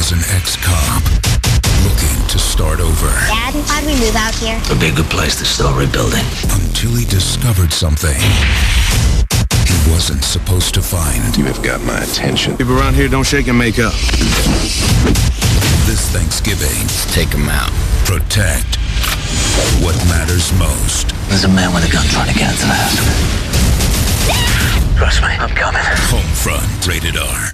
was an ex-cop looking to start over. Dad, how'd we move out here? It'd be a good place to start rebuilding. Until he discovered something he wasn't supposed to find. You have got my attention. People around here don't shake and make up. This Thanksgiving, Take him out. protect what matters most. There's a man with a gun trying to get into the house. Trust me, I'm coming. Homefront, rated R.